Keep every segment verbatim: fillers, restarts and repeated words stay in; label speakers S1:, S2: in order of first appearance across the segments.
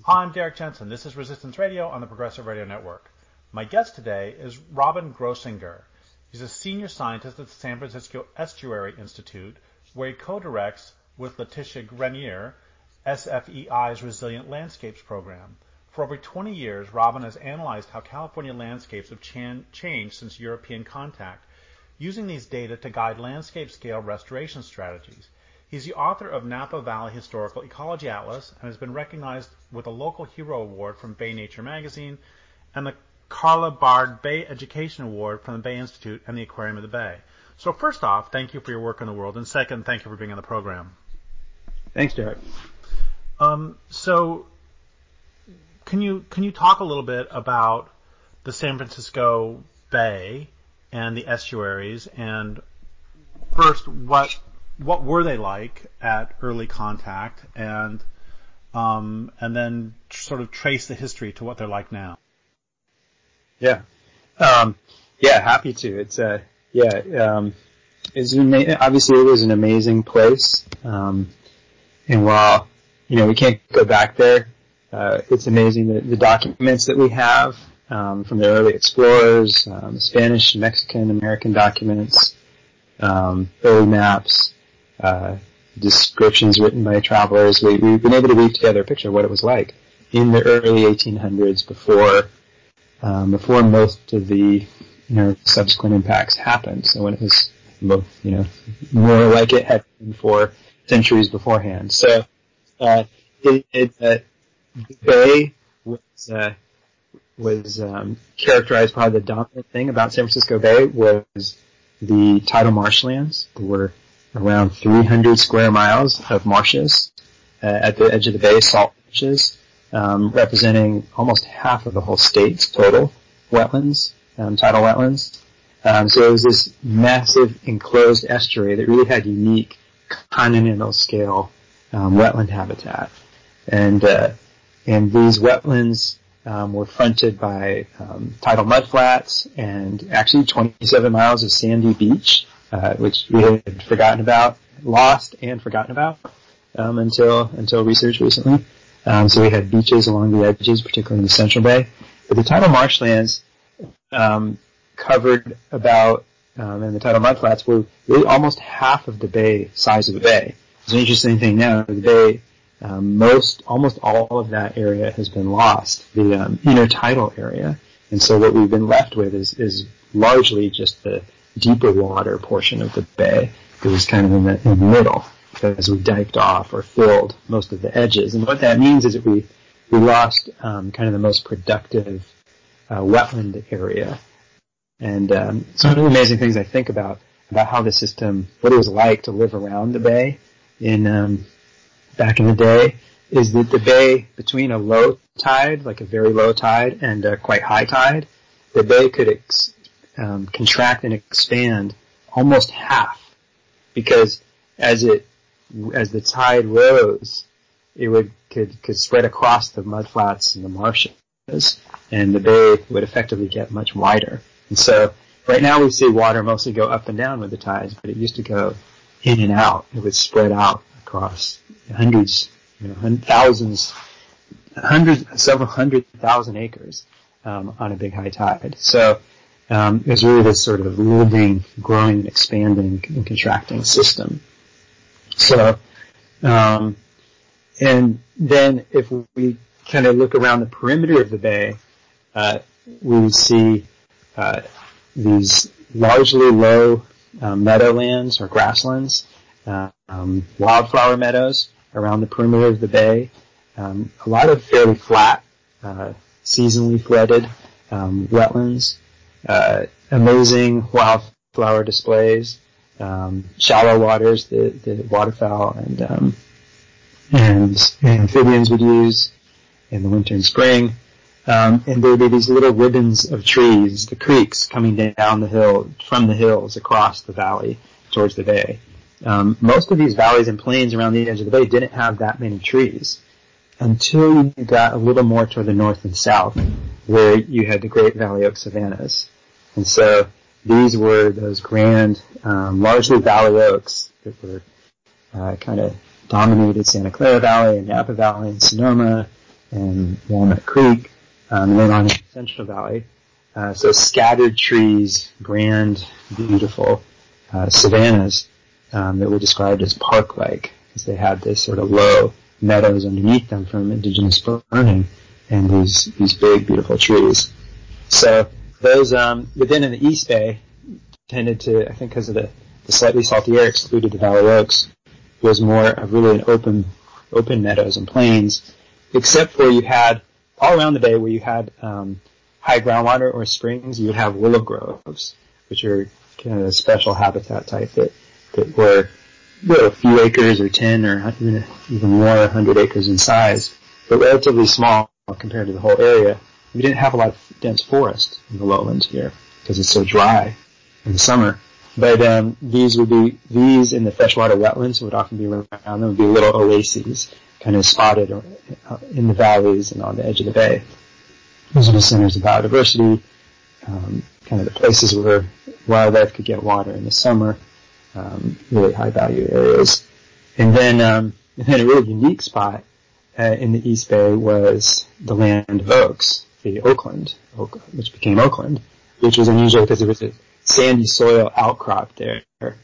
S1: Hi, I'm Derek Jensen. This is Resistance Radio on the Progressive Radio Network. My guest today is Robin Grossinger. He's a senior scientist at the San Francisco Estuary Institute, where he co-directs with Letitia Grenier S F E I's Resilient Landscapes program. For over twenty years, Robin has analyzed how California landscapes have chan- changed since European contact, using these data to guide landscape-scale restoration strategies. He's the author of Napa Valley Historical Ecology Atlas and has been recognized with a Local Hero Award from Bay Nature Magazine and the Carla Bard Bay Education Award from the Bay Institute and the Aquarium of the Bay. So first off, thank you for your work in the world, and second, thank you for being on the program.
S2: Thanks, Derek.
S1: Um, so can you can you talk a little bit about the San Francisco Bay and the estuaries, and first, what what were they like at early contact, and um, and then sort of trace the history to what they're like now?
S2: Yeah, um, yeah, happy to. It's uh, yeah, um, it's ama- obviously it was an amazing place, um, and while you know we can't go back there, uh, it's amazing that the documents that we have um, from the early explorers, um, Spanish, Mexican, American documents, um, early maps. Uh, descriptions written by travelers. We, we've been able to weave together a picture of what it was like in the early eighteen hundreds before, um, before most of the, you know, subsequent impacts happened. So when it was, you know, more like it had been for centuries beforehand. So, uh, it, it, uh, the bay was, uh, was, um, characterized. Probably the dominant thing about San Francisco Bay was the tidal marshlands. There were around three hundred square miles of marshes uh, at the edge of the bay, salt marshes, um, representing almost half of the whole state's total wetlands, um, tidal wetlands. Um, so it was this massive enclosed estuary that really had unique continental scale um, wetland habitat, and uh, and these wetlands um, were fronted by um, tidal mudflats and actually twenty-seven miles of sandy beach. Uh, which we had forgotten about, lost and forgotten about um, until until research recently. Um, so we had beaches along the edges, particularly in the Central Bay. But the tidal marshlands um, covered about, um, and the tidal mudflats were really almost half of the bay size of the bay. It's an interesting thing now. The bay, um, most, almost all of that area has been lost, the um, intertidal area. And so what we've been left with is, is largely just the deeper water portion of the bay. It was kind of in the, in the middle because we diked off or filled most of the edges. And what that means is that we we lost um, kind of the most productive uh, wetland area. And um, so one of the amazing things I think about about how the system, what it was like to live around the bay in um, back in the day, is that the bay between a low tide, like a very low tide, and a quite high tide, the bay could ex- Um, contract and expand almost half, because as it as the tide rose, it would could could spread across the mudflats and the marshes, and the bay would effectively get much wider. And so right now we see water mostly go up and down with the tides, but it used to go in and out. It would spread out across hundreds, you know, thousands, hundreds, several hundred thousand acres um, on a big high tide. So Um, it was really this sort of living, growing, expanding, and contracting system. So, um, and then if we kind of look around the perimeter of the bay, uh, we would see uh, these largely low uh, meadowlands or grasslands, uh, um, wildflower meadows around the perimeter of the bay. Um, a lot of fairly flat, uh, seasonally flooded um, wetlands. Uh, amazing wildflower displays, um, shallow waters that the waterfowl and um, and amphibians would use in the winter and spring. Um, and there would be these little ribbons of trees, the creeks coming down the hill, from the hills across the valley towards the bay. Um, most of these valleys and plains around the edge of the bay didn't have that many trees until you got a little more toward the north and south, where you had the Great Valley Oak savannas. And so these were those grand, um, largely valley oaks that were uh, kind of dominated Santa Clara Valley and Napa Valley and Sonoma and Walnut Creek, um, and then on the Central Valley. Uh, so scattered trees, grand, beautiful uh, savannas um, that were described as park-like, because they had this sort of low meadows underneath them from indigenous burning, and these these big, beautiful trees. So those, um, but then in the East Bay, tended to, I think because of the, the slightly salty air excluded the Valley Oaks, was more of really an open, open meadows and plains, except for you had, all around the bay where you had um, high groundwater or springs, you would have willow groves, which are kind of a special habitat type that, that were you know, a few acres or ten or even, even more, one hundred acres in size, but relatively small compared to the whole area. We didn't have a lot of dense forest in the lowlands here because it's so dry in the summer. But um, these would be, these in the freshwater wetlands would often be around them, would be little oases kind of spotted in the valleys and on the edge of the bay. Those are the centers of biodiversity, um, kind of the places where wildlife could get water in the summer, um, really high value areas. And then, um, and then a really unique spot uh, in the East Bay was the land of oaks, the Oakland, Oak, which became Oakland, which was unusual because there was a sandy soil outcrop there,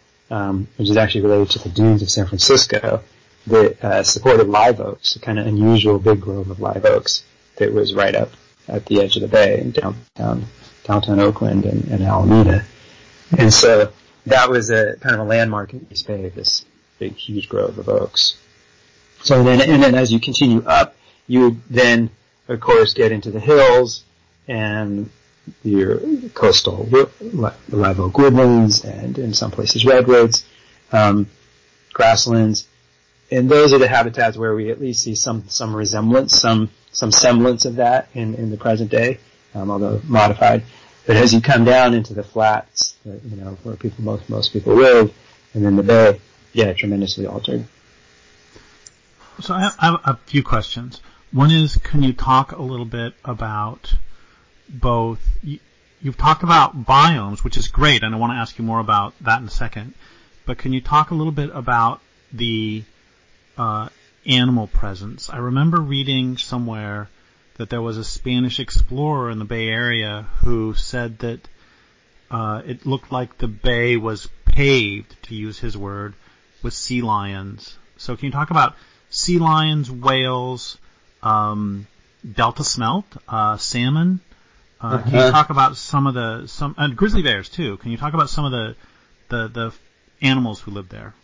S2: um, which is actually related to the dunes of San Francisco that uh, supported live oaks, a kind of unusual big grove of live oaks that was right up at the edge of the bay in downtown, downtown Oakland and, and Alameda. And so that was a kind of a landmark in East Bay, this big, huge grove of oaks. So then, and then as you continue up, you would then, of course, get into the hills and your coastal live oak woodlands and in some places redwoods, um, grasslands. And those are the habitats where we at least see some, some resemblance, some, some semblance of that in, in the present day, um, although modified. But as you come down into the flats, uh, you know, where people, most, most people live, and then the bay, yeah, tremendously altered.
S1: So I have, I have a few questions. One is, can you talk a little bit about both, you, you've talked about biomes, which is great, and I want to ask you more about that in a second, but can you talk a little bit about the uh, animal presence? I remember reading somewhere that there was a Spanish explorer in the Bay Area who said that uh, it looked like the bay was paved, to use his word, with sea lions. So can you talk about sea lions, whales, um, delta smelt, uh, salmon? Uh, uh-huh. Can you talk about some of the some and grizzly bears too? Can you talk about some of the the, the animals who live there?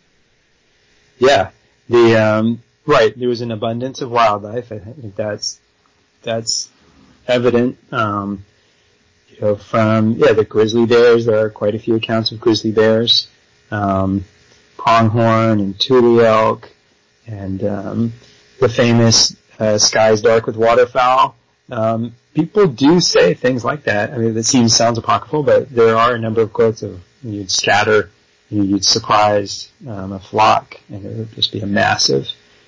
S2: Yeah, the um, right. There was an abundance of wildlife. I think that's that's evident. Um, you know, from yeah, the grizzly bears. There are quite a few accounts of grizzly bears, um, pronghorn and tule elk, and um, the famous uh, skies dark with waterfowl. Um, people do say things like that. I mean, it seems sounds apocryphal, but there are a number of quotes of you'd scatter, you'd surprise um, a flock, and it would just be a massive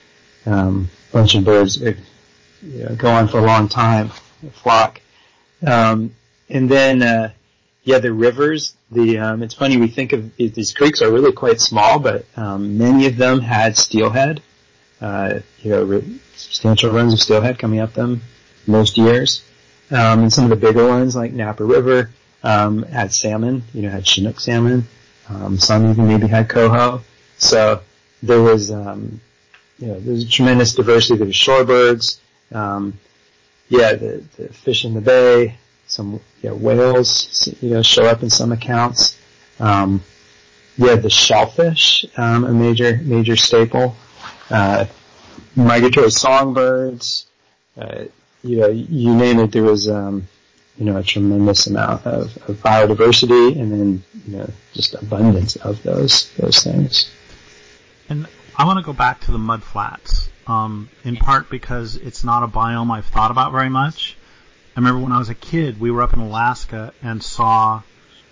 S2: um, bunch of birds. It would you know, go on for a long time, a flock. Um, and then, uh, yeah, the rivers. The um, it's funny we think of these creeks are really quite small, but um, many of them had steelhead. Uh, you know, substantial runs of steelhead coming up them most years. Um, and some of the bigger ones like Napa River, um, had salmon, you know, had Chinook salmon. Um, some even maybe had coho. So there was, um, you know, there's a tremendous diversity. There was shorebirds. Um, yeah, the, the fish in the bay, some, yeah, whales, you know, show up in some accounts. Um, yeah, the shellfish, um, a major, major staple. Uh, migratory songbirds, uh, you know, you name it, there was, um, you know, a tremendous amount of, of biodiversity and then, you know, just abundance of those, those things.
S1: And I want to go back to the mudflats, um, in part because it's not a biome I've thought about very much. I remember when I was a kid, we were up in Alaska and saw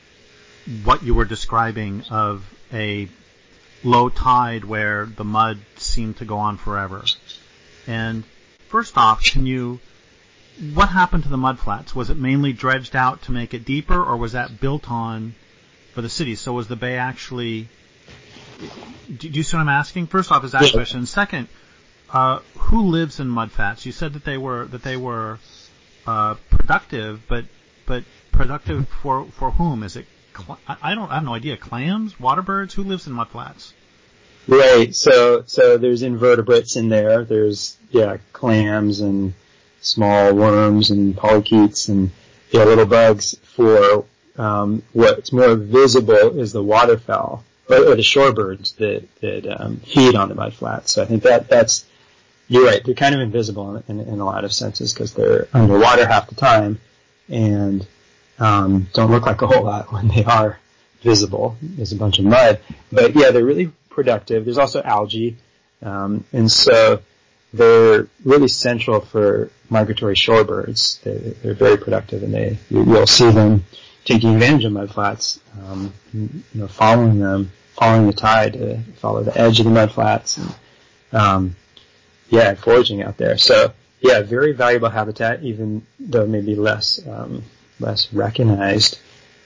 S1: what you were describing of a low tide where the mud seemed to go on forever. And first off, can you, what happened to the mudflats? Was it mainly dredged out to make it deeper, or was that built on for the city? So was the bay actually, do you see what I'm asking? First off, is that a question. Second, uh, who lives in mudflats? You said that they were that they were uh, productive, but but productive for for whom? Is it? Cl- I don't I have no idea. Clams, waterbirds? Who lives in mudflats?
S2: Right. So so there's invertebrates in there. There's yeah clams and small worms and polychaetes and yeah little bugs. For um, what's more visible is the waterfowl or, or the shorebirds that that um, feed on the mudflats. So I think that that's you're right. They're kind of invisible in, in, in a lot of senses because they're underwater half the time and um, don't look like a whole lot when they are visible. There's a bunch of mud, but yeah, they're really productive. There's also algae, um, and so they're really central for migratory shorebirds. They, they're very productive, and they you'll see them taking advantage of mudflats, um, you know, following them, following the tide to follow the edge of the mudflats, and um, yeah, foraging out there. So yeah, very valuable habitat, even though maybe less um, less recognized,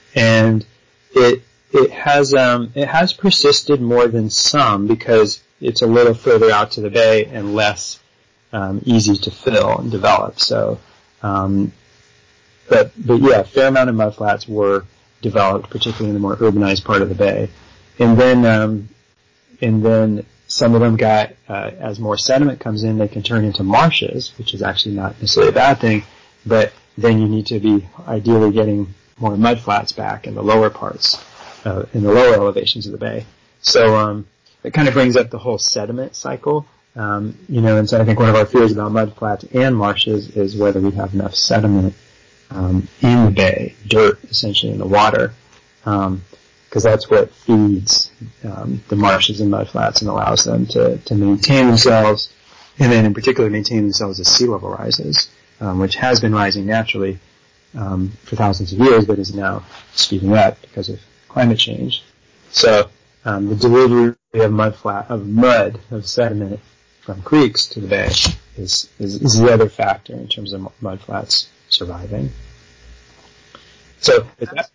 S2: and it. It has um, it has persisted more than some because it's a little further out to the bay and less um, easy to fill and develop. So, um, but but yeah, a fair amount of mudflats were developed, particularly in the more urbanized part of the bay, and then um, and then some of them got uh, as more sediment comes in, they can turn into marshes, which is actually not necessarily a bad thing, but then you need to be ideally getting more mudflats back in the lower parts. Uh, in the lower elevations of the bay. So um, it kind of brings up the whole sediment cycle. Um, you know, and so I think one of our fears about mudflats and marshes is whether we have enough sediment um, in the bay, dirt essentially in the water, because um, that's what feeds um, the marshes and mudflats and allows them to, to maintain themselves, and then in particular maintain themselves as sea level rises, um, which has been rising naturally um, for thousands of years, but is now speeding up because of climate change. So um, the delivery of mud flat of mud of sediment from creeks to the bay is, is is the other factor in terms of mud flats surviving. So that,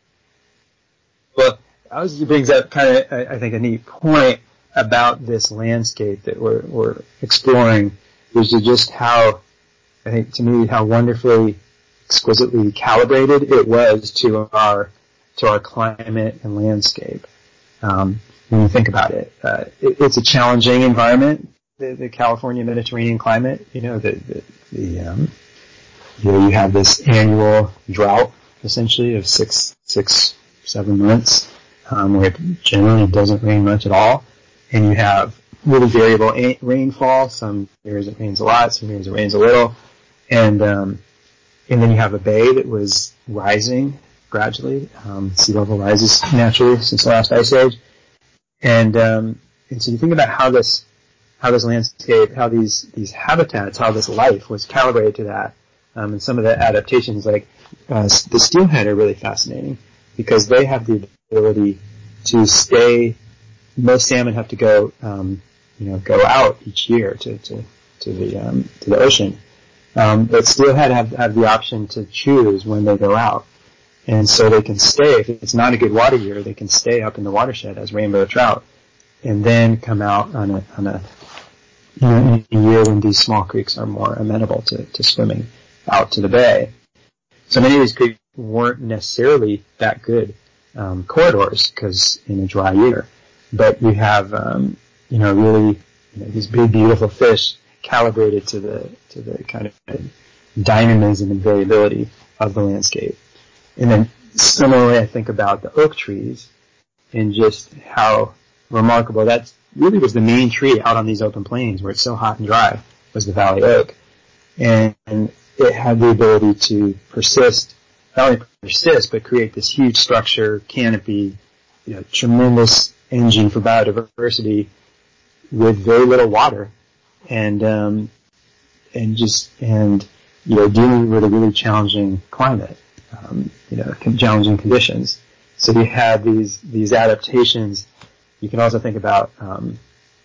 S2: well, that brings up kind of I, I think a neat point about this landscape that we're we're exploring, which is just how I think to me how wonderfully exquisitely calibrated it was to our to our climate and landscape. Um, when you think about it, uh, it, it's a challenging environment, the, the California Mediterranean climate. You know, the, the, the um, you know, you have this annual drought essentially of six, six, seven months, um, where it generally doesn't rain much at all, and you have really variable a- rainfall. Some years it rains a lot, some years it rains a little, and um, and then you have a bay that was rising gradually. Um, sea level rises naturally since the last ice age, and um, and so you think about how this how this landscape, how these these habitats, how this life was calibrated to that, um, and some of the adaptations like uh, the steelhead are really fascinating because they have the ability to stay. Most salmon have to go um, you know go out each year to to to the um, to the ocean, um, but steelhead have have the option to choose when they go out. And so they can stay, if it's not a good water year, they can stay up in the watershed as rainbow trout and then come out on a, on a, you know, in a year when these small creeks are more amenable to, to swimming out to the bay. So many of these creeks weren't necessarily that good um, corridors because in a dry year. But you have, um, you know, really, you know, these big, beautiful fish calibrated to the, to the kind of dynamism and variability of the landscape. And then similarly, I think about the oak trees and just how remarkable that really was the main tree out on these open plains where it's so hot and dry was the valley oak. And, and it had the ability to persist, not only persist, but create this huge structure, canopy, you know, tremendous engine for biodiversity with very little water and, um, and just, and, you know, dealing with a really challenging climate. Um, you know, challenging conditions. So you have these these adaptations. You can also think about, um,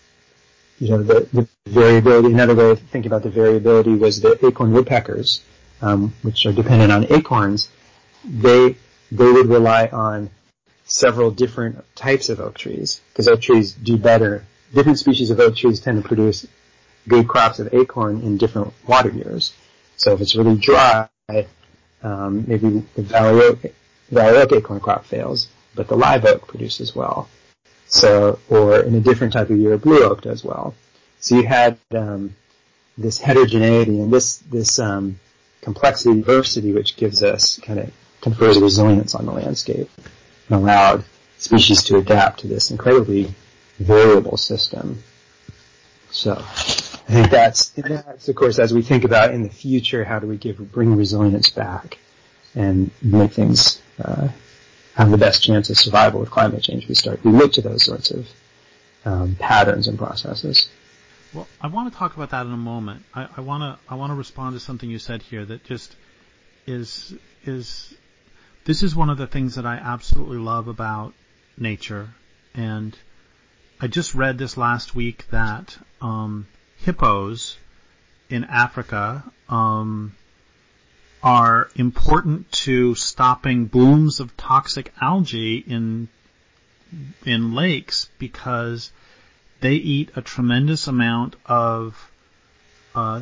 S2: you know, the, the variability. Another way of thinking about the variability was the acorn woodpeckers, um, which are dependent on acorns. They they would rely on several different types of oak trees because oak trees do better. Different species of oak trees tend to produce good crops of acorn in different water years. So if it's really dry, um, maybe the valley oak, valley oak acorn crop fails, but the live oak produces well. So, or in a different type of year, blue oak does well. So you had um, this heterogeneity and this this um, complexity, diversity, which gives us kind of confers resilience on the landscape and allowed species to adapt to this incredibly variable system. So I think that's, that's of course, as we think about in the future, how do we give bring resilience back and make things uh, have the best chance of survival with climate change? We start we look to those sorts of um, patterns and processes.
S1: Well, I want to talk about that in a moment. I, I want to I want to respond to something you said here that just is is this is one of the things that I absolutely love about nature. And I just read this last week that um, hippos in Africa um, are important to stopping blooms of toxic algae in in lakes because they eat a tremendous amount of uh,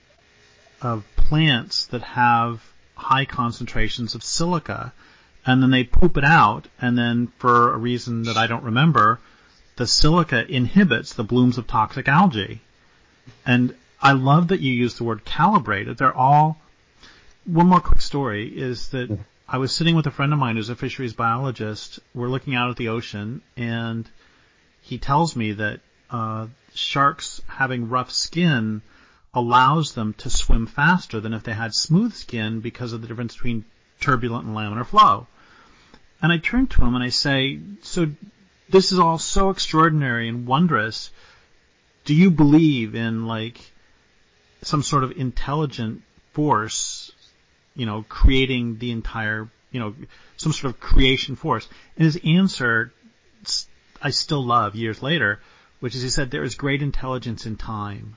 S1: of plants that have high concentrations of silica, and then they poop it out, and then for a reason that I don't remember, the silica inhibits the blooms of toxic algae. And I love that you use the word calibrated. They're all... One more quick story is that I was sitting with a friend of mine who's a fisheries biologist. We're looking out at the ocean, and he tells me that uh, sharks having rough skin allows them to swim faster than if they had smooth skin because of the difference between turbulent and laminar flow. And I turn to him and I say, so this is all so extraordinary and wondrous. Do you believe in, like, some sort of intelligent force, you know, creating the entire, you know, some sort of creation force? And his answer I still love years later, which is he said there is great intelligence in time.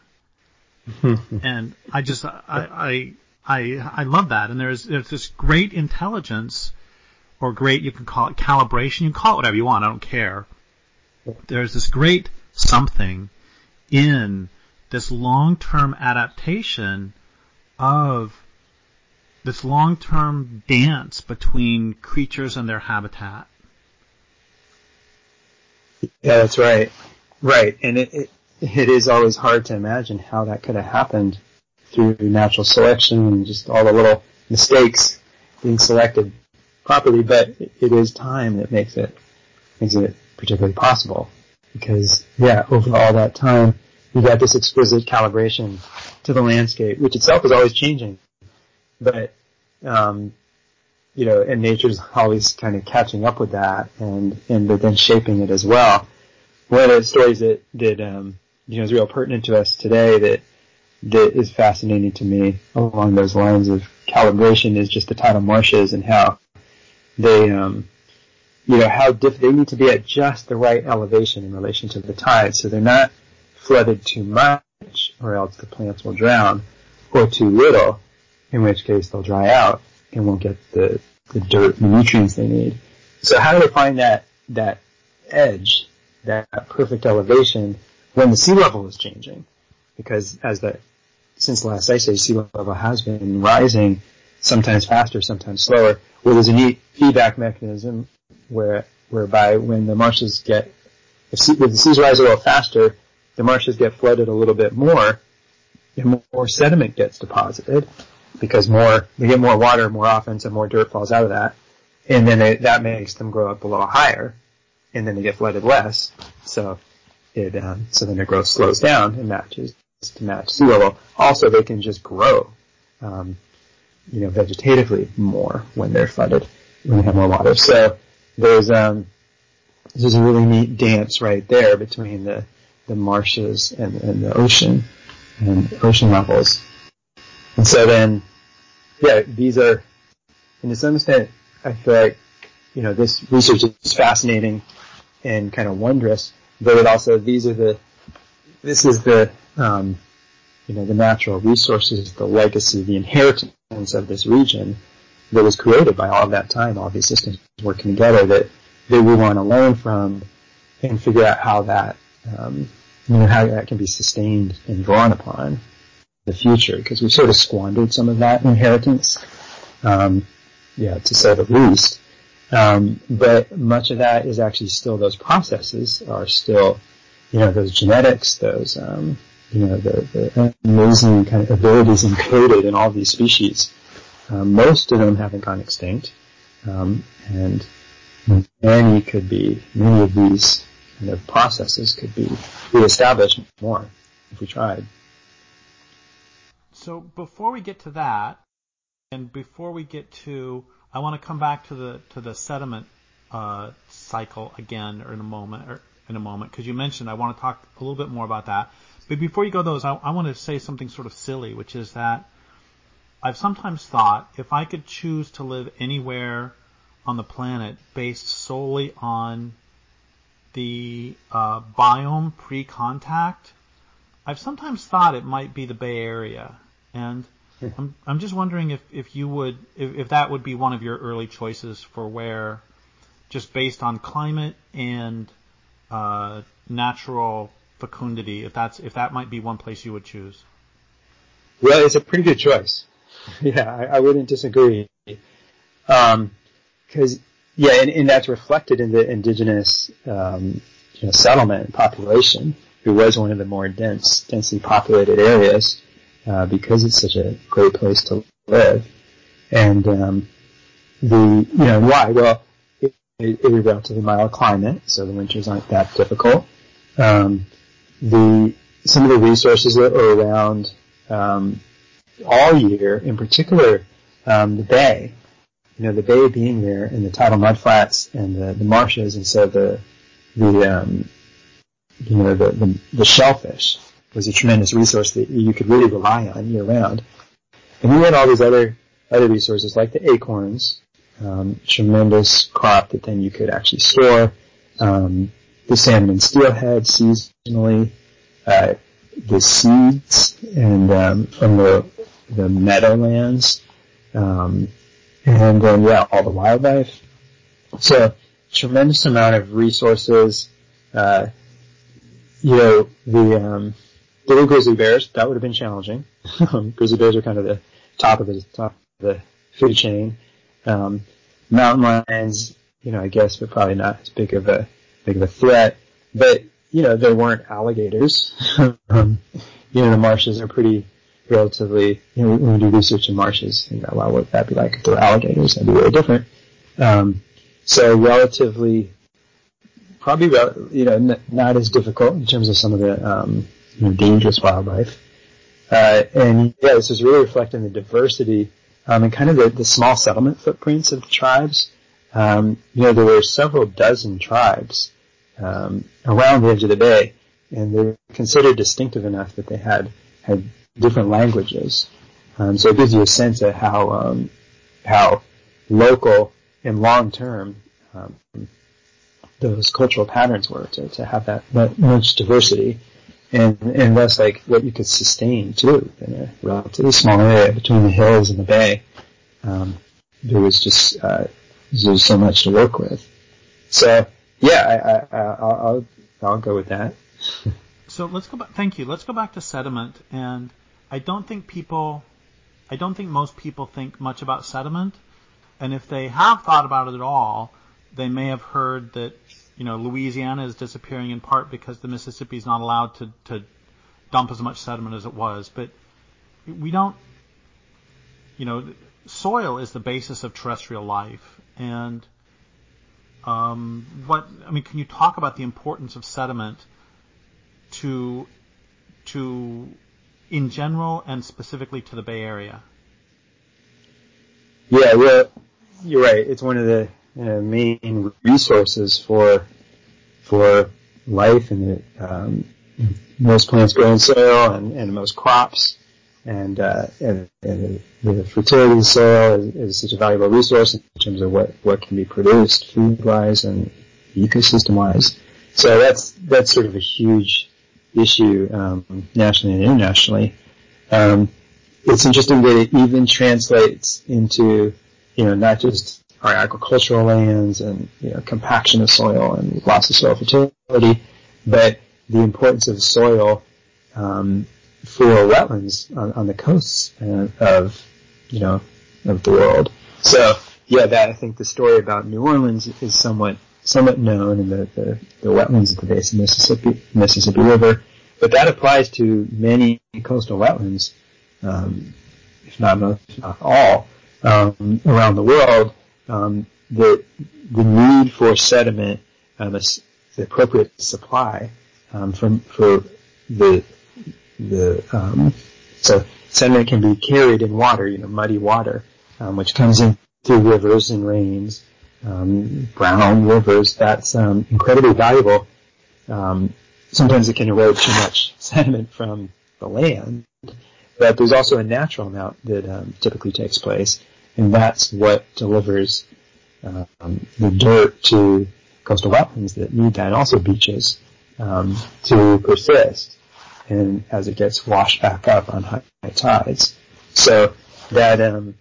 S1: And I just, I, I, I, I love that. And there's, there's this great intelligence, or great, you can call it calibration, you can call it whatever you want, I don't care. There's this great something in this long-term adaptation of this long-term dance between creatures and their habitat.
S2: Yeah, that's right. Right. And it, it, it is always hard to imagine how that could have happened through natural selection and just all the little mistakes being selected properly, but it, it is time that makes it, makes it particularly possible. Because, yeah, over all that time, you got this exquisite calibration to the landscape, which itself is always changing. But, um, you know, and nature's always kind of catching up with that and, and but then shaping it as well. One of the stories that, that, um, you know, is real pertinent to us today that, that is fascinating to me along those lines of calibration is just the tidal marshes and how they, um, you know, how diff- they need to be at just the right elevation in relation to the tide. So they're not flooded too much or else the plants will drown, or too little, in which case they'll dry out and won't get the, the dirt and nutrients they need. So how do they find that, that edge, that perfect elevation when the sea level is changing? Because as the, since the last ice age, sea level has been rising, sometimes faster, sometimes slower. Well, there's a neat feedback mechanism where, whereby when the marshes get, if, sea, if the seas rise a little faster, the marshes get flooded a little bit more, and more sediment gets deposited, because more, they get more water more often, so more dirt falls out of that, and then it, that makes them grow up a little higher, and then they get flooded less, so it, um, so then their growth slows down and matches to match sea level. Also, they can just grow, um, you know, vegetatively more when they're flooded, when they have more water. So there's, um, there's a really neat dance right there between the, the marshes and, and the ocean and ocean levels. And so then, yeah, these are, and to some extent, I feel like, you know, this research is fascinating and kind of wondrous, but it also, these are the, this is the, um, you know, the natural resources, the legacy, the inheritance of this region that was created by all of that time, all of these systems working together that, that we want to learn from and figure out how that, um, you know, how that can be sustained and drawn upon in the future, because we sort of squandered some of that inheritance, um, yeah, to say the least. Um, but much of that is actually still, those processes are still, you know, those genetics, those, um, you know, the, the amazing kind of abilities encoded in all these species. Um, most of them haven't gone extinct, um, and many could be, many of these kind of processes could be reestablished more if we tried.
S1: So before we get to that, and before we get to, I want to come back to the to the sediment uh, cycle again, or in a moment, or in a moment, because you mentioned I want to talk a little bit more about that. But before you go those, I, I want to say something sort of silly, which is that I've sometimes thought if I could choose to live anywhere on the planet based solely on the uh, biome pre-contact, I've sometimes thought it might be the Bay Area, and I'm I'm just wondering if, if you would if, if that would be one of your early choices for where, just based on climate and uh, natural fecundity, if that's if that might be one place you would choose.
S2: Well, it's a pretty good choice. Yeah, I, I wouldn't disagree. Um, because yeah, and, and that's reflected in the indigenous um, you know, settlement and population. It was one of the more dense, densely populated areas uh, because it's such a great place to live. And um, the you know why? Well, it, it, it is a relatively mild climate, so the winters aren't that difficult. Um, the some of the resources that are around um, all year, in particular um, the bay. You know, the bay being there, and the tidal mudflats and the, the marshes, and so the the um, you know the, the the shellfish was a tremendous resource that you could really rely on year round. And we had all these other other resources like the acorns, um, tremendous crop that then you could actually store. Um, the salmon and steelhead seasonally, uh, the seeds and um, from the the meadowlands. Um, And then, yeah, all the wildlife. So, tremendous amount of resources. Uh, you know, the, um, little grizzly bears, that would have been challenging. Grizzly bears are kind of the top of the, top of the food chain. Um, mountain lions, you know, I guess, but probably not as big of a, big of a threat. But, you know, there weren't alligators. um, you know, the marshes are pretty, relatively, you know, when we do research in marshes, you know, well, what would that be like if there were alligators? That'd be really different. Um, so relatively, probably, you know, n- not as difficult in terms of some of the, um, you know, dangerous wildlife. Uh, and yeah, this is really reflecting the diversity, um, and kind of the, the small settlement footprints of the tribes. Um, you know, there were several dozen tribes, um, around the edge of the bay, and they're considered distinctive enough that they had, had different languages. Um, so it gives you a sense of how um, how local and long term um, those cultural patterns were to, to have that much diversity, and and thus like what you could sustain too in a relatively small area between the hills and the bay. Um, there was just uh, there was so much to work with. So yeah, I, I, I'll, I'll I'll go with that.
S1: So let's go back. Thank you. Let's go back to sediment. And I don't think people, I don't think most people think much about sediment. And if they have thought about it at all, they may have heard that, you know, Louisiana is disappearing in part because the Mississippi is not allowed to, to dump as much sediment as it was. But we don't, you know, soil is the basis of terrestrial life. And um, what, I mean, can you talk about the importance of sediment to, to, in general and specifically to the Bay Area?
S2: Yeah, well, you're right. It's one of the uh, main resources for for life, and um, most plants grow in soil, and, and most crops, and, uh, and, and the fertility of the soil is, is such a valuable resource in terms of what, what can be produced food-wise and ecosystem-wise. So that's that's sort of a huge issue um, nationally and internationally. Um, it's interesting that it even translates into, you know, not just our agricultural lands and, you know, compaction of soil and loss of soil fertility, but the importance of soil um, for wetlands on, on the coasts uh, of, you know, of the world. So, yeah, that I think the story about New Orleans is somewhat somewhat known in the, the, the wetlands at the base of Mississippi Mississippi River, but that applies to many coastal wetlands, um, if not most, if not all, um, around the world. Um, the the need for sediment, um, the appropriate supply um, from for the the um, so sediment can be carried in water, you know, muddy water, um, which comes in through rivers and rains, um, brown rivers. That's um, incredibly valuable. Um, sometimes it can erode too much sediment from the land, but there's also a natural amount that um, typically takes place, and that's what delivers um, the dirt to coastal wetlands that need that, and also beaches um, to persist, and as it gets washed back up on high, high tides. So that, um,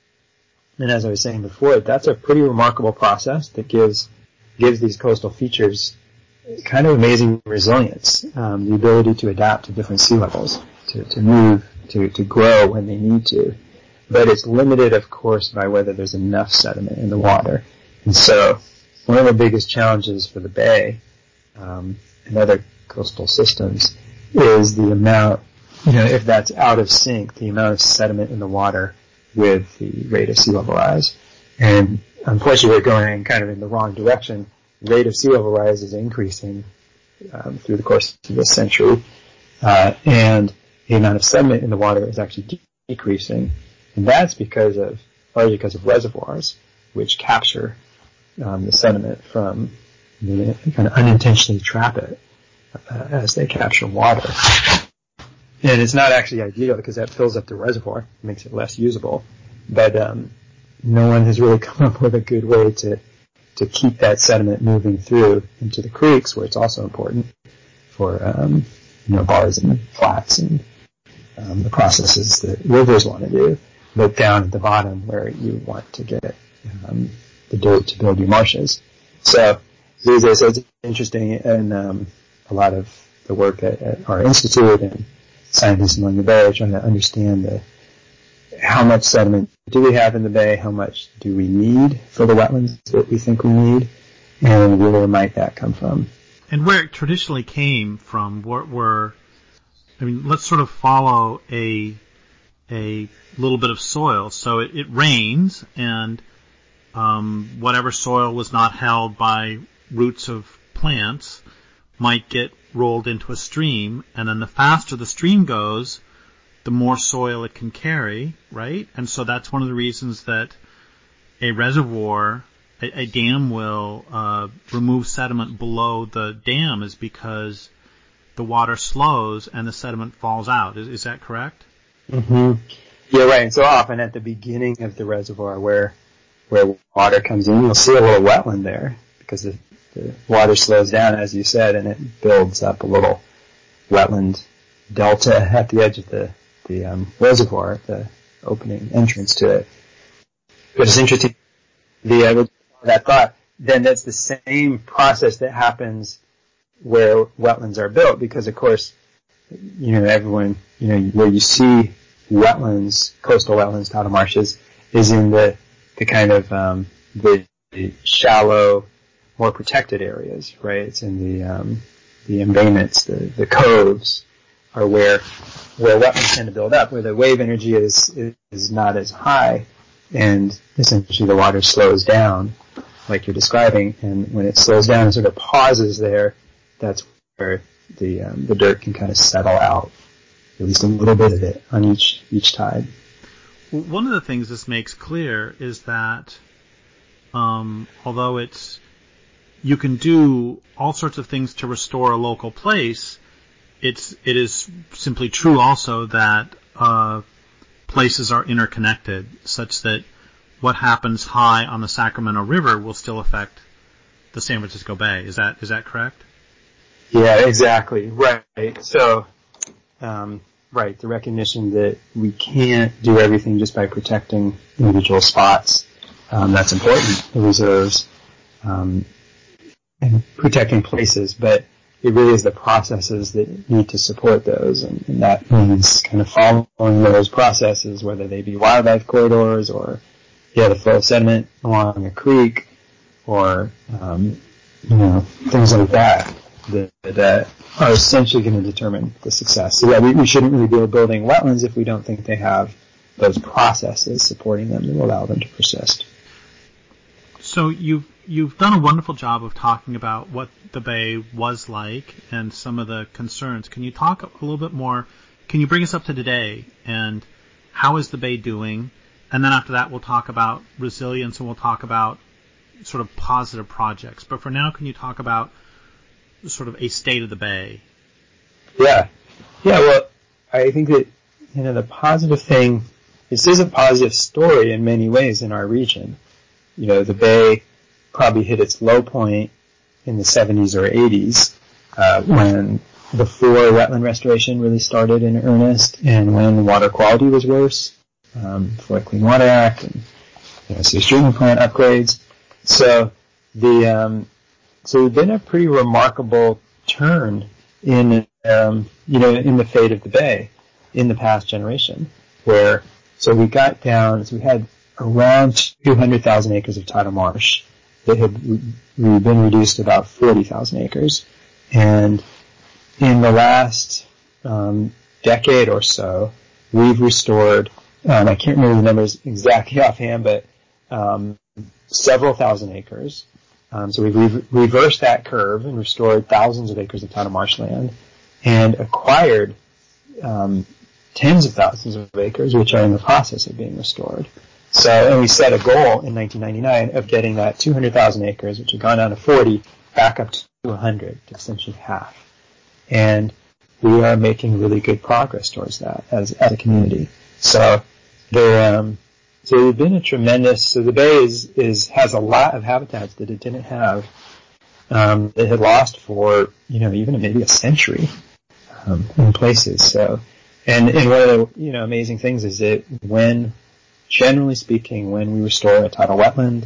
S2: and as I was saying before, that's a pretty remarkable process that gives gives these coastal features kind of amazing resilience, um, the ability to adapt to different sea levels, to, to move, to, to grow when they need to. But it's limited, of course, by whether there's enough sediment in the water. And so one of the biggest challenges for the Bay um, and other coastal systems is the amount, you know, if that's out of sync, the amount of sediment in the water with the rate of sea level rise. And unfortunately, we're going kind of in the wrong direction. The rate of sea level rise is increasing um, through the course of this century, uh, and the amount of sediment in the water is actually de- decreasing. And that's because of, largely because of reservoirs, which capture um, the sediment from, you know, kind of unintentionally trap it uh, as they capture water. And it's not actually ideal because that fills up the reservoir, makes it less usable. But um, no one has really come up with a good way to to keep that sediment moving through into the creeks, where it's also important for um, you know bars and flats and um, the processes that rivers want to do. But down at the bottom where you want to get um, the dirt to build your marshes. So these days it's interesting, and um, a lot of the work at, at our institute and scientists along the Bay are trying to understand the, how much sediment do we have in the Bay, how much do we need for the wetlands that we think we need, and where might that come from.
S1: And where it traditionally came from were, were I mean, let's sort of follow a a little bit of soil. So it, it rains, and um, whatever soil was not held by roots of plants might get rolled into a stream, and then the faster the stream goes, the more soil it can carry, right? And so that's one of the reasons that a reservoir, a, a dam will uh, remove sediment below the dam, is because the water slows and the sediment falls out. Is, is that correct?
S2: Mm-hmm. Yeah, right. And so often at the beginning of the reservoir where where water comes in, you'll see a little wetland there because the, the water slows down, as you said, and it builds up a little wetland delta at the edge of the, the um, reservoir, the opening entrance to it. But it's interesting, the uh, that thought, then that's the same process that happens where wetlands are built, because, of course, you know, everyone, you know, where you see wetlands, coastal wetlands, tidal marshes, is in the, the kind of, um, the, the shallow, more protected areas, right? It's in the, um, the embayments, the, the coves are where, where wetlands tend to build up, where the wave energy is, is not as high, and essentially the water slows down, like you're describing, and when it slows down and sort of pauses there, that's where the um, the dirt can kind of settle out, at least a little bit of it on each each tide.
S1: Well, one of the things this makes clear is that um, although it's you can do all sorts of things to restore a local place, it's it is simply true also that uh, places are interconnected, such that what happens high on the Sacramento River will still affect the San Francisco Bay. Is that is that correct?
S2: Yeah, exactly. Right. So, um, right, the recognition that we can't do everything just by protecting individual spots. Um, that's important, the reserves, um, and protecting places. But it really is the processes that need to support those, and, and that means kind of following those processes, whether they be wildlife corridors or yeah, the flow of sediment along a creek, or um, you know, things like that that, that are essentially going to determine the success. So yeah, we, we shouldn't really be building wetlands if we don't think they have those processes supporting them that will allow them to persist.
S1: So you've you've done a wonderful job of talking about what the Bay was like and some of the concerns. Can you talk a little bit more? Can you bring us up to today, and how is the Bay doing? And then after that, we'll talk about resilience, and we'll talk about sort of positive projects. But for now, can you talk about sort of a state of the Bay?
S2: Yeah. Yeah, well, I think that, you know, the positive thing, this is a positive story in many ways in our region. You know, the Bay probably hit its low point in the seventies or eighties, uh, when before wetland restoration really started in earnest, and when water quality was worse, um, before the Clean Water Act and, you know, sewage treatment plant upgrades. So the, um, so it's been a pretty remarkable turn in, um, you know, in the fate of the Bay in the past generation, where, so we got down, so we had around two hundred thousand acres of tidal marsh that had re- been reduced to about forty thousand acres. And in the last um, decade or so, we've restored, um, I can't remember the numbers exactly offhand, but um, several thousand acres. Um, so we've re- reversed that curve and restored thousands of acres of tidal marshland and acquired um, tens of thousands of acres, which are in the process of being restored. So, and we set a goal in nineteen ninety-nine of getting that two hundred thousand acres, which had gone down to forty, back up to one hundred, to essentially half. And we are making really good progress towards that as, as a community. So, there, um, so there's been a tremendous, so the Bay is, is, has a lot of habitats that it didn't have, um, it had lost for, you know, even maybe a century, um, in places. So, and, and one of the, you know, amazing things is that when, generally speaking, when we restore a tidal wetland,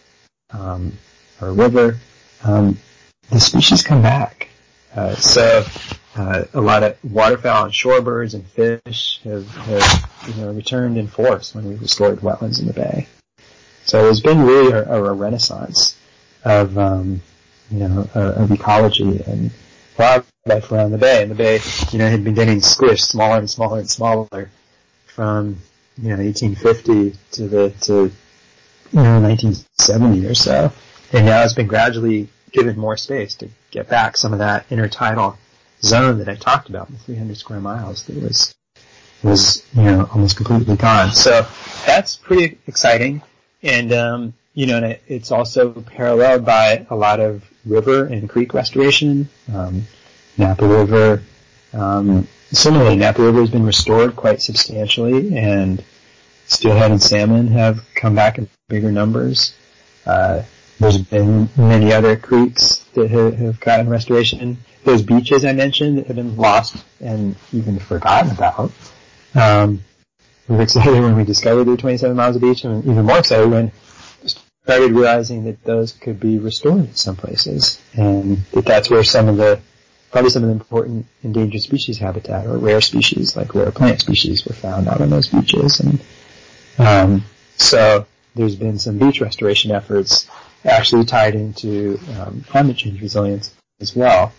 S2: um, or a river, um, the species come back. Uh, so, uh, a lot of waterfowl and shorebirds and fish have, have, you know, returned in force when we restored wetlands in the Bay. So it's been really a, a renaissance of, um, you know, uh, of ecology and wildlife around the Bay. And the Bay, you know, had been getting squished smaller and smaller and smaller from, you know, eighteen fifty to the, to, you know, nineteen seventy or so. And now it's been gradually given more space to get back some of that intertidal zone that I talked about, the three hundred square miles that was, was, you know, almost completely gone. So that's pretty exciting. And, um, you know, and it, it's also paralleled by a lot of river and creek restoration. Um, Napa River, um, similarly, Napa River has been restored quite substantially, and steelhead and salmon have come back in bigger numbers. Uh, there's been many other creeks that have, have gotten restoration. Those beaches I mentioned that have been lost and even forgotten about. Um, we were excited when we discovered there were twenty-seven miles of beach, and even more excited when we started realizing that those could be restored in some places, and that that's where some of the, probably some of the important endangered species habitat, or rare species, like rare plant species, were found out on those beaches. And um, so there's been some beach restoration efforts actually tied into um, climate change resilience as well.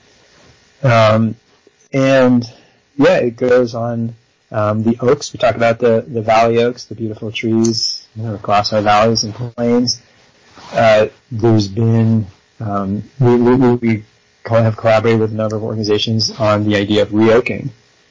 S2: Um, and yeah, it goes on. Um, the oaks, we talk about the, the valley oaks, the beautiful trees, you know, across our valleys and plains. Uh, there's been, um, we, we, we have collaborated with a number of organizations on the idea of re-oaking.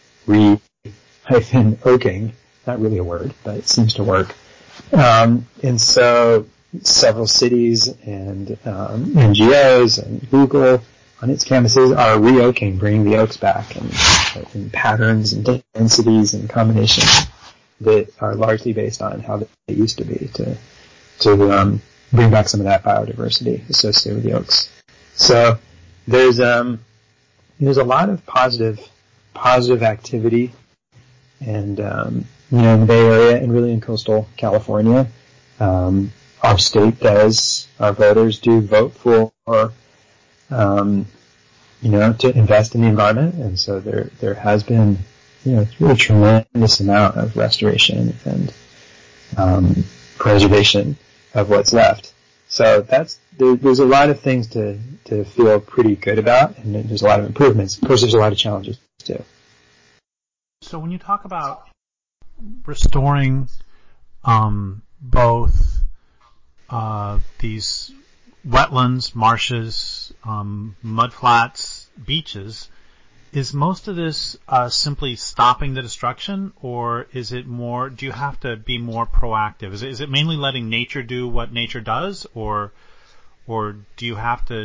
S2: Re-oaking, not really a word, but it seems to work. Um, and so several cities and um, N G Os and Google on its campuses are re-oaking, bringing the oaks back in, in patterns and densities and combinations that are largely based on how they used to be, to to um, bring back some of that biodiversity associated with the oaks. So there's um, there's a lot of positive positive activity, and um, you know, in the Bay Area and really in coastal California, um, our state does, our voters do vote for um, you know, to invest in the environment. And so there, there has been, you know, really tremendous amount of restoration and, um, preservation of what's left. So that's, there, there's a lot of things to, to feel pretty good about, and there's a lot of improvements. Of course, there's a lot of challenges too.
S1: So when you talk about restoring, um, both, uh, these wetlands, marshes, um, mudflats, beaches, is most of this uh, simply stopping the destruction, or is it more, do you have to be more proactive? Is it, is it mainly letting nature do what nature does, or or do you have to,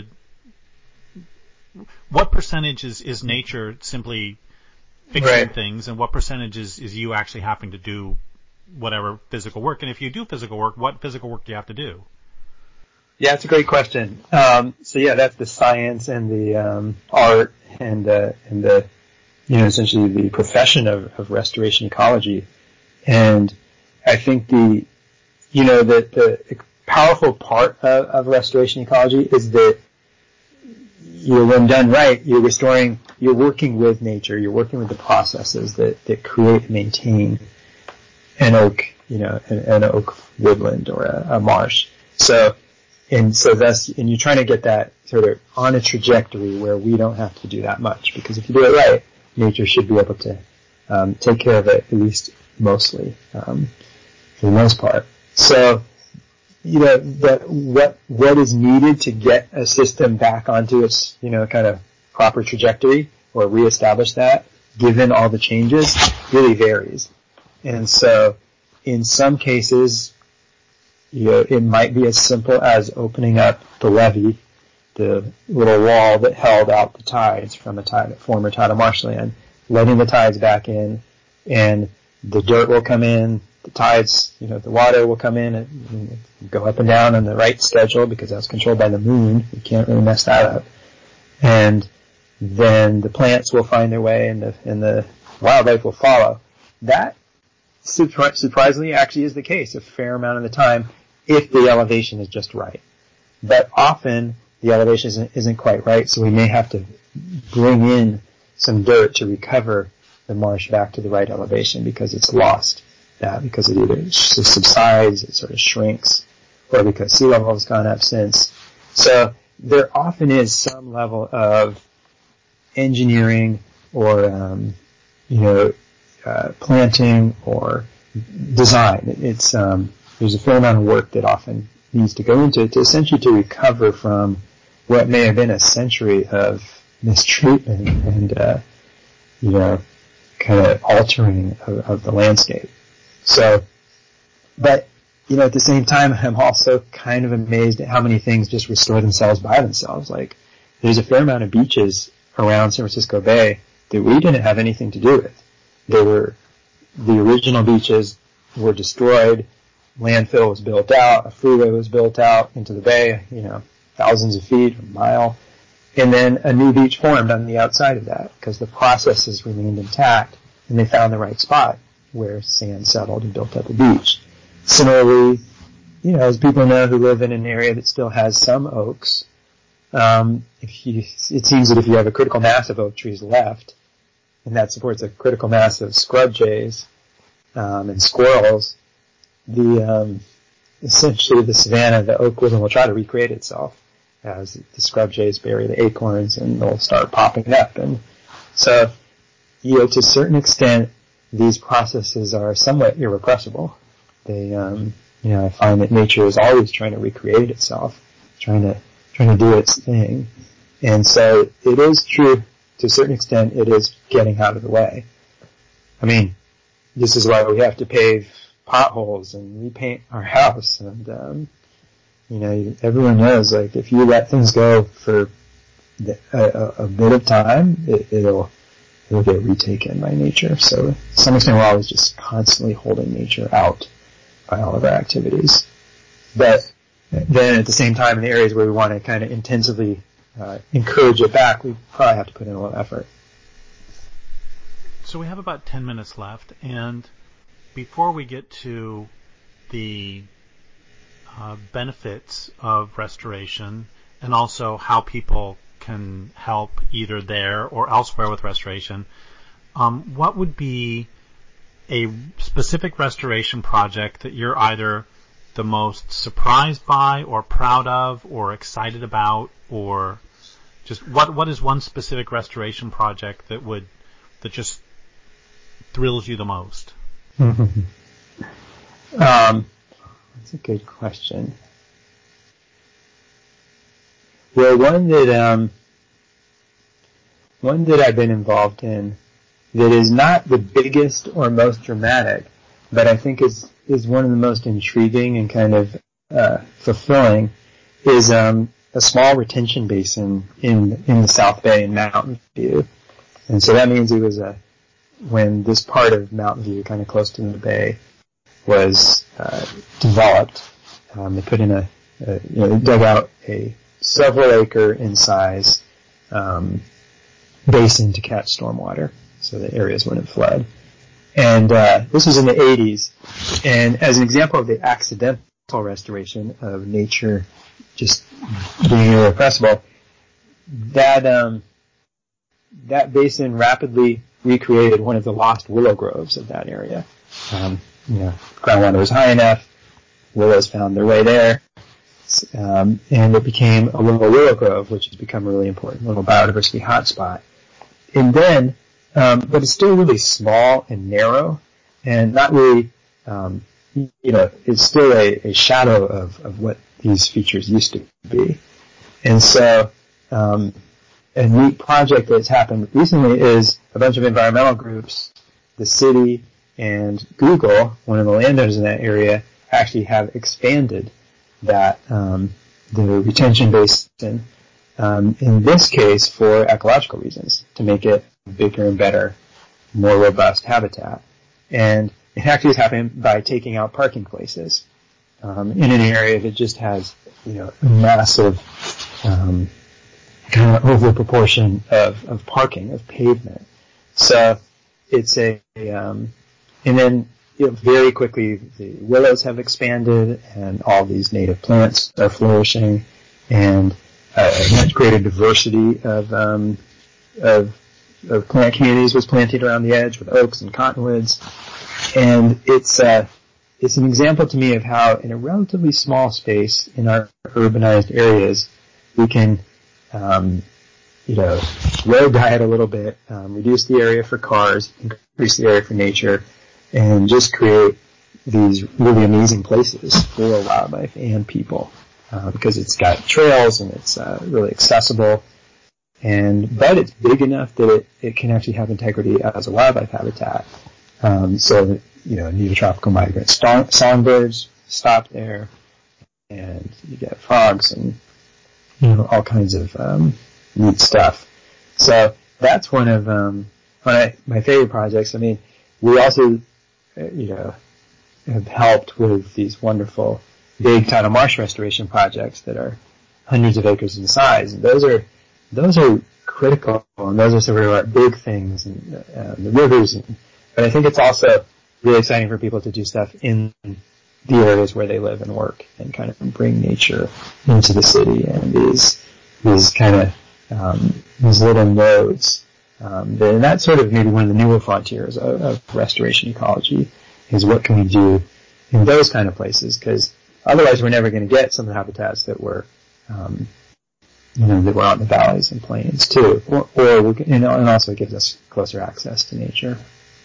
S1: what percentage is, is nature simply fixing
S2: right.
S1: things, and what percentage is, is you actually having to do whatever physical work? And if you do physical work, what physical work do you have to do?
S2: Yeah, it's a great question. Um, so yeah, that's the science and the um, art and uh, and the, you know, essentially the profession of, of restoration ecology. And I think the, you know, the, the powerful part of, of restoration ecology is that, you know, when done right, you're restoring, you're working with nature, you're working with the processes that, that create and maintain an oak, you know, an, an oak woodland or a, a marsh. So, and so that's, and you're trying to get that sort of on a trajectory where we don't have to do that much, because if you do it right, nature should be able to um, take care of it, at least mostly, um, for the most part. So, you know, that what what is needed to get a system back onto its, you know, kind of proper trajectory or reestablish that, given all the changes, really varies. And so, in some cases, you know, it might be as simple as opening up the levee, the little wall that held out the tides from a tide, former tidal marshland, letting the tides back in, and the dirt will come in, the tides, you know, the water will come in and, and go up and down on the right schedule, because that's controlled by the moon. You can't really mess that up. And then the plants will find their way, and the, and the wildlife will follow. That, surprisingly, actually is the case a fair amount of the time, if the elevation is just right. But often the elevation isn't, isn't quite right, so we may have to bring in some dirt to recover the marsh back to the right elevation, because it's lost that, because it either subsides, it sort of shrinks, or because sea level has gone up since. So there often is some level of engineering or, um, you know, uh, planting or design. It's, um, there's a fair amount of work that often needs to go into it to essentially to recover from what may have been a century of mistreatment and, uh, you know, kind of altering of, of the landscape. So, but, you know, at the same time, I'm also kind of amazed at how many things just restore themselves by themselves. Like, there's a fair amount of beaches around San Francisco Bay that we didn't have anything to do with. They were, the original beaches were destroyed, landfill was built out, a freeway was built out into the bay, you know, thousands of feet, a mile, and then a new beach formed on the outside of that, because the processes remained intact, and they found the right spot where sand settled and built up a beach. Similarly, you know, as people know who live in an area that still has some oaks, um, if you, it seems that if you have a critical mass of oak trees left, and that supports a critical mass of scrub jays um, and squirrels, the um, essentially the savanna, the oak woodland will try to recreate itself as the scrub jays bury the acorns, and they'll start popping up. And so, you know, to a certain extent, these processes are somewhat irrepressible. They, um, you know, I find that nature is always trying to recreate itself, trying to trying to do its thing, and so it is true to a certain extent. It is getting out of the way. I mean, this is why we have to pave potholes and repaint our house, and um, you know, everyone knows, like, if you let things go for the, a, a bit of time, it, it'll it'll get retaken by nature. So to some extent, we're always just constantly holding nature out by all of our activities. But then at the same time, in the areas where we want to kind of intensively uh, encourage it back, we probably have to put in a little effort.
S1: So we have about ten minutes left, and before we get to the uh, benefits of restoration and also how people can help either there or elsewhere with restoration, um, what would be a specific restoration project that you're either the most surprised by or proud of or excited about, or just what what is one specific restoration project that would that just thrills you the most?
S2: um, that's a good question. Well, one that um, one that I've been involved in that is not the biggest or most dramatic, but I think is is one of the most intriguing and kind of uh, fulfilling, is um, a small retention basin in in the South Bay in Mountain View. And so that means it was a when this part of Mountain View, kind of close to the bay, was uh, developed. Um, they put in a, a you know they dug out a several acre in size um, basin to catch stormwater, so the areas wouldn't flood. And uh, this was in the eighties. And as an example of the accidental restoration of nature just being irrepressible, that um, that basin rapidly recreated one of the lost willow groves of that area. Um, you know, groundwater was high enough, willows found their way there, um, and it became a little willow grove, which has become a really important little biodiversity hotspot. And then, um, but it's still really small and narrow, and not really, um, you know, it's still a, a shadow of, of what these features used to be. And so, um, a neat project that's happened recently is a bunch of environmental groups, the city, and Google, one of the landowners in that area, actually have expanded that, um, the retention basin, um, in this case for ecological reasons, to make it bigger and better, more robust habitat. And it actually is happening by taking out parking places, um, in an area that just has, you know, a massive, um, kind of over proportion of, of parking, of pavement. So it's a, um, and then, you know, very quickly the willows have expanded and all these native plants are flourishing, and a much greater diversity of, um, of, of plant communities was planted around the edge with oaks and cottonwoods. And it's, uh, it's an example to me of how in a relatively small space in our urbanized areas we can, um, you know, road diet a little bit, um, reduce the area for cars, increase the area for nature, and just create these really amazing places for wildlife and people, uh, because it's got trails and it's uh, really accessible, and but it's big enough that it, it can actually have integrity as a wildlife habitat. Um, so that, you know, neotropical migrant song, songbirds stop there, and you get frogs and, you know, all kinds of um, neat stuff. So that's one of um, one of my favorite projects. I mean, we also, you know, have helped with these wonderful big tidal marsh restoration projects that are hundreds of acres in size. And those are those are critical, and those are sort of our big things, and uh, the rivers. And, but I think it's also really exciting for people to do stuff in the areas where they live and work, and kind of bring nature into the city, and these these kind of um, these little nodes. Um, and that's sort of maybe one of the newer frontiers of, of restoration ecology, is what can we do in those kind of places, because otherwise we're never going to get some of the habitats that were, um, you know, that were out in the valleys and plains too, or, or we can, you know, and also it gives us closer access to nature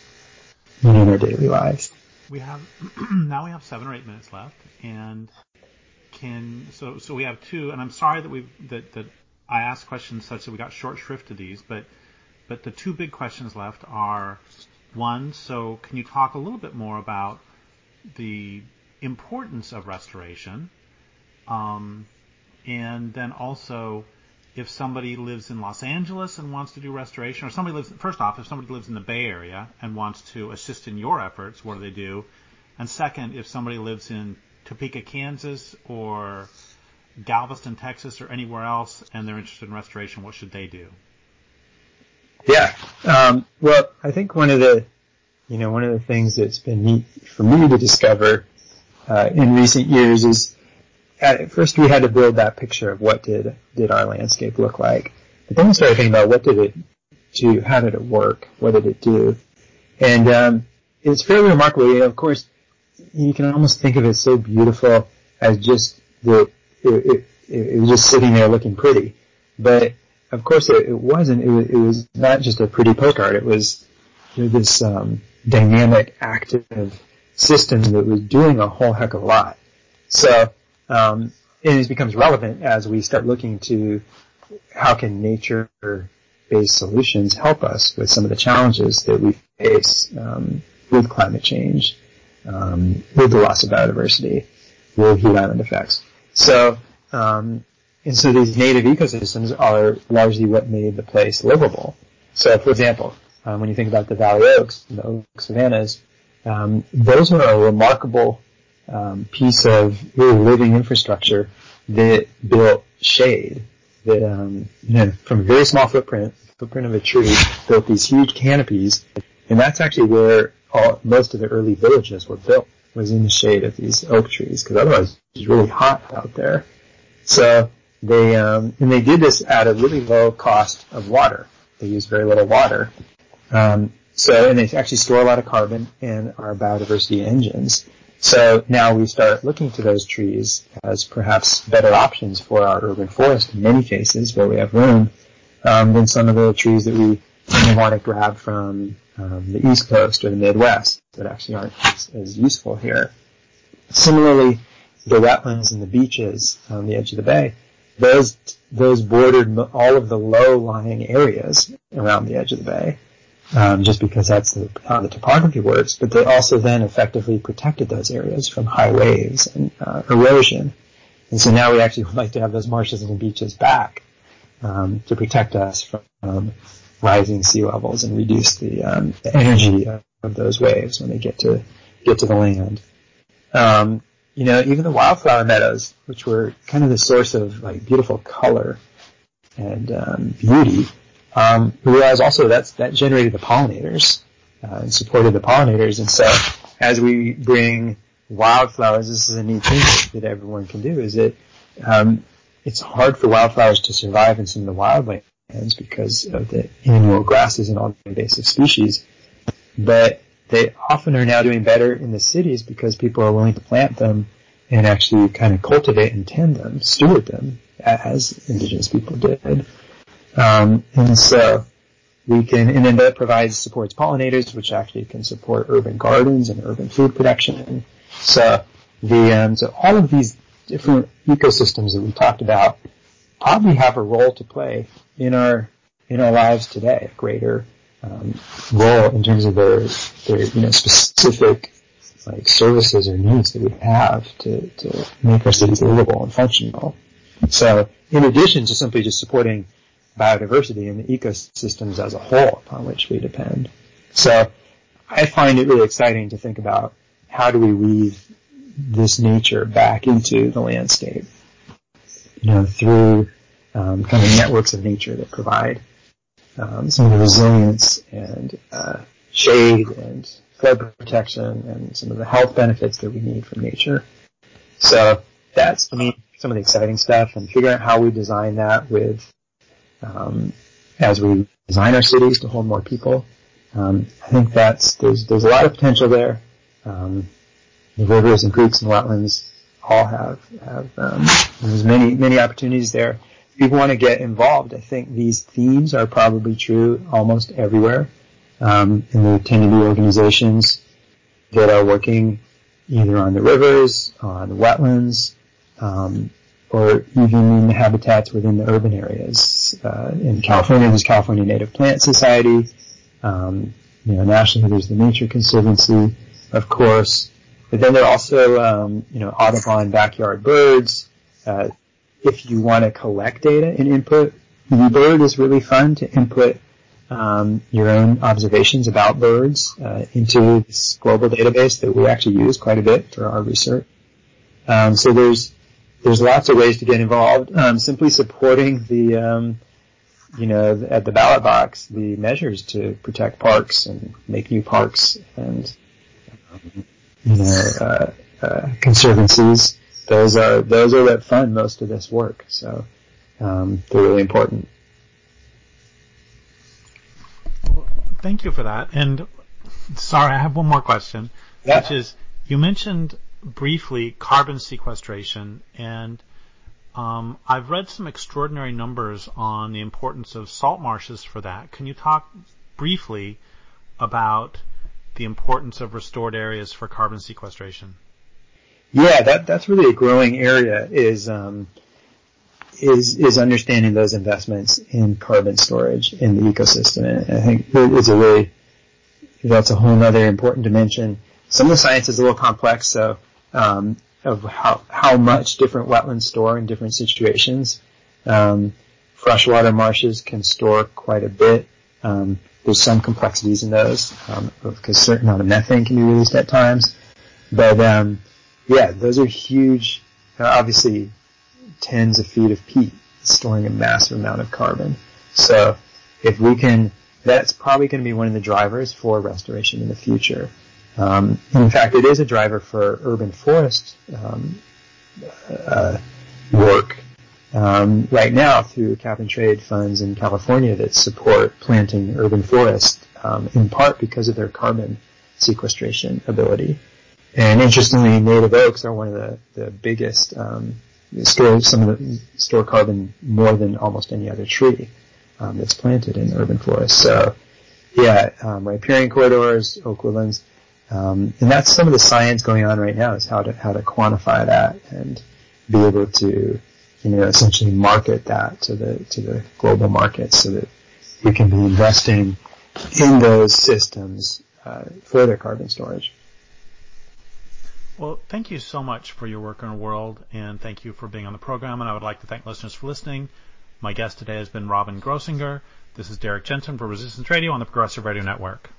S2: in our daily lives.
S1: We have now we have seven or eight minutes left, and can so so we have two. And I'm sorry that we that that I asked questions such that we got short shrift to these, but but the two big questions left are, one, so can you talk a little bit more about the importance of restoration, um, and then also, if somebody lives in Los Angeles and wants to do restoration, or somebody lives, first off, if somebody lives in the Bay Area and wants to assist in your efforts, what do they do? And second, if somebody lives in Topeka, Kansas, or Galveston, Texas, or anywhere else, and they're interested in restoration, what should they do?
S2: Yeah. Um, well, I think one of the, you know, one of the things that's been neat for me to discover uh, in recent years is, at first we had to build that picture of what did did our landscape look like, But then we started thinking about what did it do, how did it work, what did it do? And um, it's fairly remarkable. You know, of course, you can almost think of it so beautiful as just the it, it, it was just sitting there looking pretty. But of course, it, it wasn't. It was, it was not just a pretty postcard. It was, it was this um, dynamic, active system that was doing a whole heck of a lot. So um, it becomes relevant as we start looking to how can nature-based solutions help us with some of the challenges that we face um, with climate change, um, with the loss of biodiversity, with heat island effects. So, um, and so these native ecosystems are largely what made the place livable. So, for example, um, when you think about the Valley Oaks, the oak savannas, um, those are a remarkable um, piece of really living infrastructure that built shade. That um, you know, from a very small footprint, footprint of a tree, built these huge canopies, and that's actually where all, most of the early villages were built, was in the shade of these oak trees, because otherwise it was really hot out there. So they um, and they did this at a really low cost of water. They used very little water. Um, so and they actually store a lot of carbon and are biodiversity engines. So now we start looking to those trees as perhaps better options for our urban forest in many cases where we have room um, than some of the trees that we want to grab from um, the East Coast or the Midwest that actually aren't as, as useful here. Similarly, the wetlands and the beaches on the edge of the bay, those those bordered all of the low-lying areas around the edge of the bay. Um, just because that's the, how the topography works, but they also then effectively protected those areas from high waves and uh, erosion. And so now we actually would like to have those marshes and beaches back um, to protect us from um, rising sea levels and reduce the, um, the energy of, of those waves when they get to get to the land. Um, you know, even the wildflower meadows, which were kind of the source of like beautiful color and um, beauty. Um, we realized also that's, that generated the pollinators, uh, and supported the pollinators. And so as we bring wildflowers, this is a neat thing that everyone can do, is that, um, it's hard for wildflowers to survive in some of the wildlands because of the annual grasses and all the invasive species. But they often are now doing better in the cities because people are willing to plant them and actually kind of cultivate and tend them, steward them, as indigenous people did. Um, and so we can, and then that provides, supports pollinators, which actually can support urban gardens and urban food production. So the, um, so all of these different ecosystems that we talked about probably have a role to play in our, in our lives today, a greater, um, role in terms of their, their, you know, specific, like, services or needs that we have to, to make our cities livable and functional. So in addition to simply just supporting biodiversity and the ecosystems as a whole upon which we depend. So I find it really exciting to think about how do we weave this nature back into the landscape, you know, through um, kind of networks of nature that provide um, some of the resilience and uh, shade and flood protection and some of the health benefits that we need from nature. So that's, for me, some of the exciting stuff, and figuring out how we design that with Um, as we design our cities to hold more people. Um, I think that's, there's, there's a lot of potential there. Um, the rivers and creeks and wetlands all have, have, um, there's many, many opportunities there. If people want to get involved, I think these themes are probably true almost everywhere. Um, and there tend to be organizations that are working either on the rivers, on the wetlands, um, or even in the habitats within the urban areas. Uh, in California, there's California Native Plant Society. Um, you know, nationally, there's the Nature Conservancy, of course. But then there are also, um, you know, Audubon backyard birds. Uh, if you want to collect data and input, eBird is really fun to input um, your own observations about birds uh, into this global database that we actually use quite a bit for our research. Um, so there's There's lots of ways to get involved. Um, simply supporting the, um, you know, at the ballot box, the measures to protect parks and make new parks and, um, you know, uh, uh, conservancies. Those are those are that fund most of this work. So um, they're really important.
S1: thank you for that. And sorry, I have one more question, yeah. which is you mentioned briefly carbon sequestration, and um, I've read some extraordinary numbers on the importance of salt marshes for that. Can you talk briefly about the importance of restored areas for carbon sequestration?
S2: Yeah, that that's really a growing area. Is um, is is understanding those investments in carbon storage in the ecosystem. And I think it's a really that's a whole other important dimension. Some of the science is a little complex, so um, of how how much different wetlands store in different situations. Um, freshwater marshes can store quite a bit. Um, there's some complexities in those um, because a certain amount of methane can be released at times, but um, yeah, those are huge. Uh, obviously, tens of feet of peat storing a massive amount of carbon. So if we can, that's probably going to be one of the drivers for restoration in the future. Um, in fact, it is a driver for urban forest um, uh, work um, right now through cap and trade funds in California that support planting urban forest, um, in part because of their carbon sequestration ability. And interestingly, native oaks are one of the, the biggest, um, store, some of the, store carbon more than almost any other tree, um, that's planted in urban forests. So, yeah, um, riparian corridors, oak woodlands, um, and that's some of the science going on right now is how to, how to quantify that and be able to, you know, essentially market that to the, to the global markets so that we can be investing in those systems, uh, for their carbon storage.
S1: Well, thank you so much for your work in the world, and thank you for being on the program, and I would like to thank listeners for listening. My guest today has been Robin Grossinger. This is Derek Jensen for Resistance Radio on the Progressive Radio Network.